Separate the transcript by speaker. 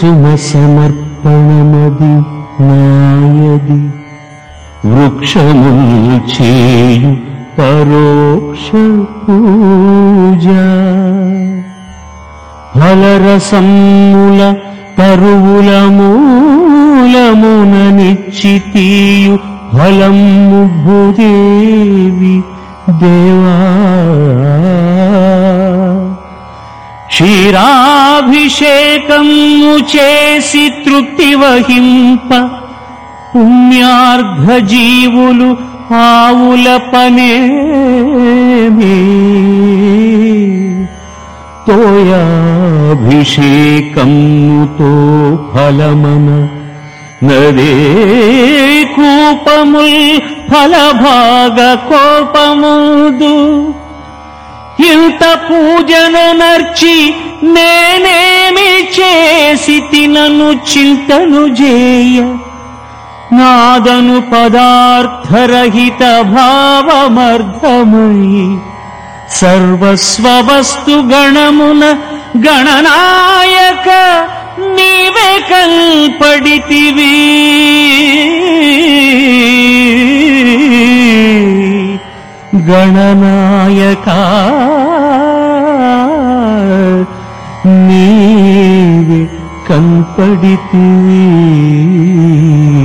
Speaker 1: సుమ సమర్పణమది నాయది వృక్షముల్ చేయు పరోక్ష పూజ ఫలరసమ్ముల తరువుల మూలమున నిశ్చితీయు ఫలము భూదేవి దేవా క్షీరాభిషేకము చేసి తృప్తి వహింప పుణ్యార్ఘ జీవులు ఆవుల పనేమి తోయాభిషేకముతో ఫలమన నదే కూపముల్ ఫలభాగ కోపముదు ఇంత పూజను నర్చి నేనేమి చేసి తినను చింతను జేయ నాదను పదార్థరహిత భావమర్థమై సర్వస్వవస్తు గణమున గణనాయక నీవే కల్పడితివి గణనాయక నీవే కల్పడితివి